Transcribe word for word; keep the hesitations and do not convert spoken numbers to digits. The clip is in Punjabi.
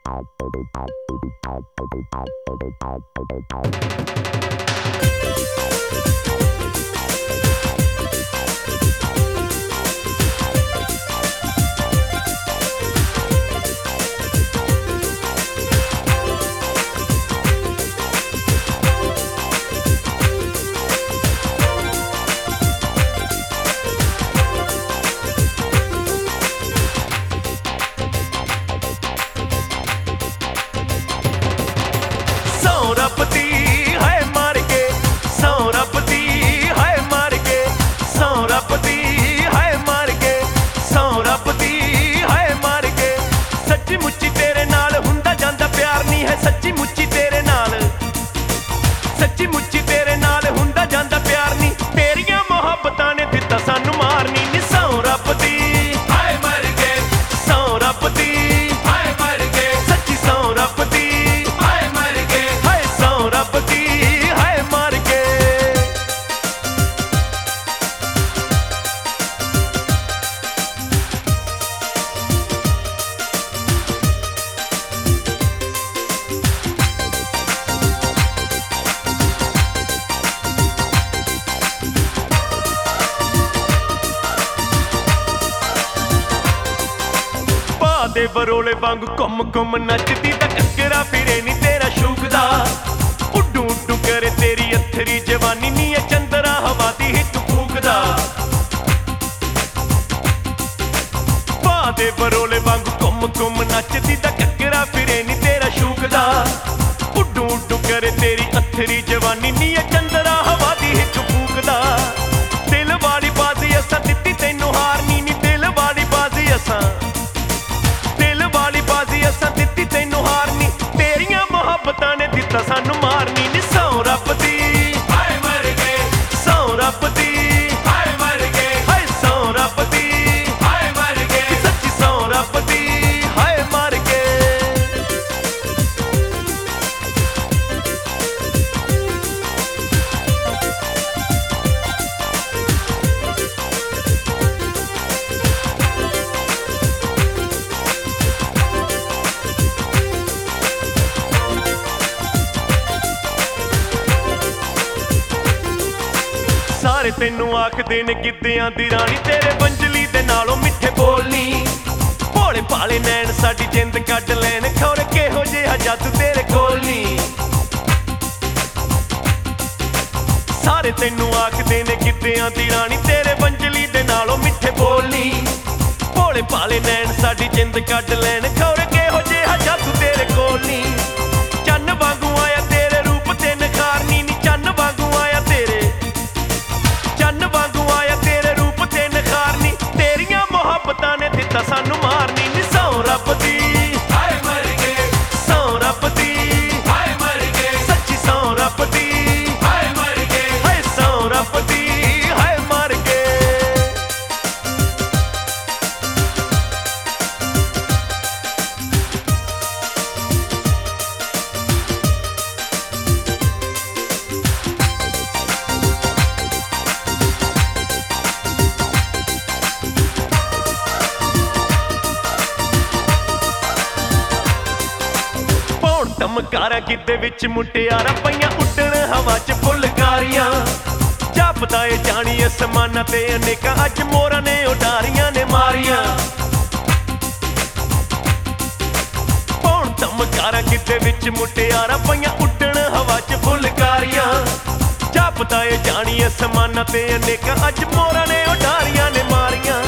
ਦੇ ਬਰੋਲੇ ਵਾਂਗ ਘੁੰਮ ਘੁੰਮ ਨੱਚਦੀ ਤਾਂ ਘੱਗਰਾ ਫਿਰੇ ਨੀ ਤੇਰਾ ਸ਼ੂਕਦਾ ਉੱਡੂ ਉੱਡੂ ਕਰੇ ਤੇਰੀ ਅਥਰੀ ਜਵਾਨੀ ਨੀ ਇਹ ਚੰਦਰਾ ਹਵਾ ਦੀ ਹਿੱਕ ਫੂਕਦਾ ਪਾ ਦੇ ਬਰੋਲੇ ਵਾਂਗ ਘੁੰਮ ਘੁੰਮ ਨੱਚਦੀ ਤਾਂ ਘੱਗਰਾ ਫਿਰੇ ਨੀ ਤੇਰਾ ਸ਼ੂਕਦਾ ਉੱਡੂ ਉੱਡੂ ਕਰੇ ਤੇਰੀ ਅਥਰੀ ਜਵਾਨੀ ਨੀ ਇਹ ਚੰਦਰਾ ਹਵਾ ਦੀ ਹਿੱਕ ਫੂਕਦਾ ਦਿਲ ਵਾਲੀ ਬਾਜ਼ੀ ਅਸਾਂ ਦਿੱਤੀ ਤੈਨੂੰ ਹਾਰਨੀ ਨੀ ਦਿਲ ਵਾਲੀ ਬਾਜ਼ੀ ਅਸਾਂ ਅਸਾਂ ਦਿੱਤੀ ਤੈਨੂੰ ਹਾਰਨੀ ਤੇਰੀਆਂ ਮੁਹੱਬਤਾਂ ਨੇ ਦਿੱਤਾ ਸਾਨੂੰ ਮਾਰਨੀ ਨੀ ਸੌ ਰੱਬ ਦੀ ਹਾਏ ਮਰ ਗਏ ਸੌ ਰੱਬ ਦੀ ਹਾਏ ਮਰ ਗਏ ਹਾਏ ਸੌ ਰੱਬ ਦੀ ਹਾਏ ਮਰ ਗਏ ਸੱਚੀ ਸੌ ਰੱਬ ਦੀ ਹਾਏ ਮਰ ਗਏ ਸਾਰੇ ਤੈਨੂੰ ਆਖਦੇ ਨੇ ਗਿੱਧਿਆਂ ਦੀ ਰਾਣੀ ਤੇਰੇ ਬੰਜਲੀ ਦੇ ਨਾਲੋਂ ਮਿੱਠੇ ਬੋਲਨੀ ਭੋਲੇ ਭਾਲੇ ਨੈਣ ਸਾਡੀ ਜਿੰਦ ਕੱਢ ਲੈਣ ਖੌਰੇ ਕਿਹੋ ਜਿਹਾ ਜਾਦੂ ਤੇਰੇ ਕੋਲ ਨੀ ਸਾਰੇ ਤੈਨੂੰ ਆਖਦੇ ਨੇ ਗਿੱਧਿਆਂ ਦੀ ਰਾਣੀ ਤੇਰੇ ਬੰਜਲੀ ਦੇ ਨਾਲੋਂ ਮਿੱਠੇ ਬੋਲਨੀ ਭੋਲੇ ਭਾਲੇ ਨੈਣ ਸਾਡੀ ਜਿੰਦ ਕੱਢ ਲੈਣ ਖੌਰੇ ਕਿਹੋ ਜਿਹਾ ਜਾਦੂ ਤੇਰੇ ਕੋਲ ਨੀ ਚੰਨ ਵਾਂਗੂ ਆਇਆ ਤੇਰੇ ਰੂਪ ਤੇ ਨਿਖਾਰਨੀ ਨੀ ਚੰਨ ਵਾਂਗੂ ਆਇਆ ਤੇਰੇ ਚੰਨ ਵਾਂਗੂ ਆਇਆ ਤੇਰੇ ਰੂਪ ਤੇ ਨਿਖਾਰਨੀ ਤੇਰੀਆਂ ਮੁਹੱਬਤਾਂ ਨੇ ਦਿੱਤਾ ਸਾਨੂੰ ਮਾਰਨੀ ਨੀ ਸੌ ਰੱਬ ਦੀ ਹਾਏ ਮਰ ਗਏ ਸੌ ਰੱਬ ਦੀ ਹਾਏ ਮਰ ਗਏ ਸੱਚੀ ਸੌ ਰੱਬ ਦੀ ਹਾਏ ਮਰ ਗਏ ਹਾਏ ਸੌ ਰੱਬ ਦੀ ਹਾਏ ਮਰ ਗਏ ਧਮਕਾਰਾਂ ਕਿਤੇ ਵਿੱਚ ਮੁਟਿਆਰਾਂ ਪਈਆਂ ਉੱਡਣ ਹਵਾ 'ਚ ਫੁਲਕਾਰੀਆਂ ਜਪਦਾ ਏ ਜਾਣੀ ਅਸਮਾਨਾਂ ਤੇ ਅਨੇਕਾਂ ਅੱਜ ਮੋਰਾਂ ਨੇ ਉਡਾਰੀਆਂ ਨੇ ਮਾਰੀਆਂ ਪੌਣ ਧਮਕਾਰਾਂ ਕਿਤੇ ਵਿੱਚ ਮੁਟਿਆਰਾਂ ਪਈਆਂ ਉੱਡਣ ਹਵਾ 'ਚ ਫੁਲਕਾਰੀਆਂ ਜਪਦਾ ਏ ਜਾਣੀ ਅਸਮਾਨਾਂ ਤੇ ਅਨੇਕਾਂ ਅੱਜ ਮੋਰਾਂ ਨੇ ਉਡਾਰੀਆਂ ਨੇ ਮਾਰੀਆਂ